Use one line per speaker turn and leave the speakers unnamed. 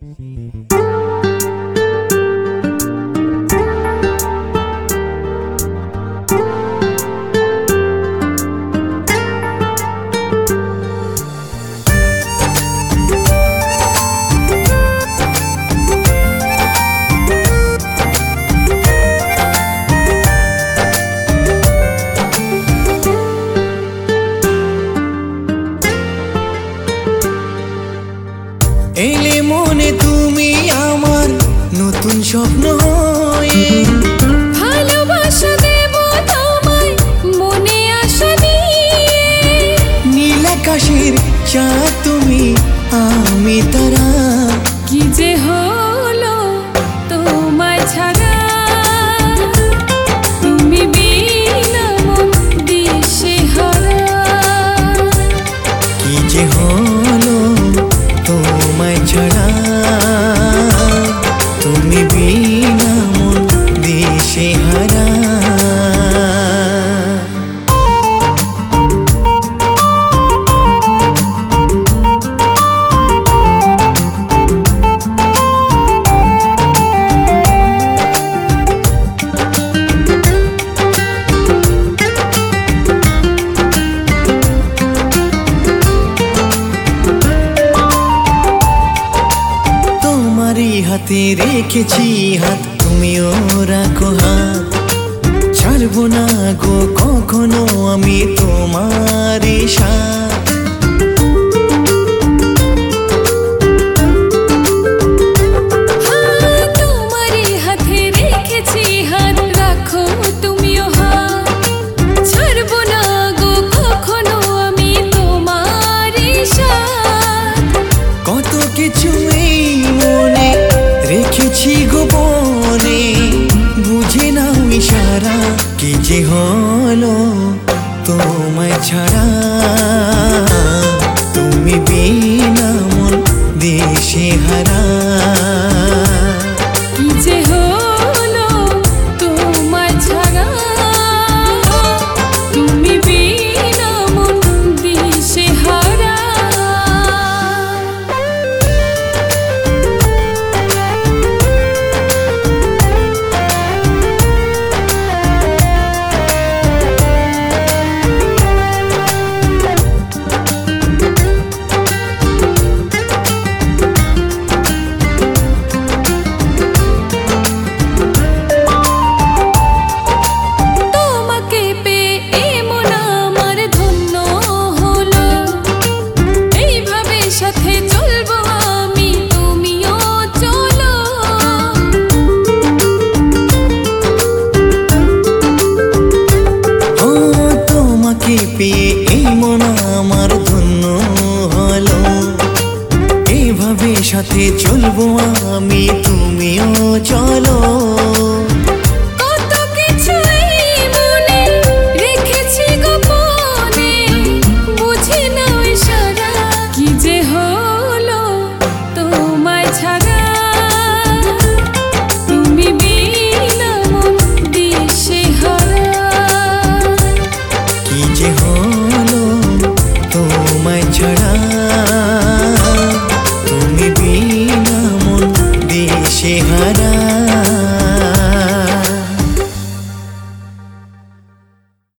এলে মনে তুমি আমার নতুন স্বপ্ন হয়ে,
ভালোবাসা দেব তোমায় মনে আশা নিয়ে।
নীল আকাশের চাঁদ তুমি, আমি তারা।
কি যে হলো তোমায় ছাড়া, তুমি বিনা মন দিশেহারা।
কি যে হলো তোমায় ছাড়া, তুমি বিনা মন দিশেহারা। হাতে রেখেছি হাত, তুমিও রাখো হাত। ছাড়বো না গো কখনো আমি তোমার সাথ।
তোমারই হাতে রেখেছি হাত, রাখো তুমিও হাত। ছাড়বো না গো কখনো আমি তোমার সাথ।
কত কিছু এই মনে রেখেছি গোপনে, বুঝে নাও ইশারা। কি যে হলো তোমায় ছাড়া, তুমি বিনা মন দিশেহারা।
কি যে হলো তোমায় ছাড়া, তুমি বিনা মন দিশেহারা।
পেয়ে এই মন আমার ধন্য হলো, এইভাবে সাথে চলবো আমি, তুমিও চলো।
কত কিছু এই মনে রেখেছি গোপনে, বুঝে নাও ইশারা। কি যে হলো তোমায় ছাড়া, তুমি বিনা মন দিশেহারা।
কি যে হলো তোমায় ছাড়া।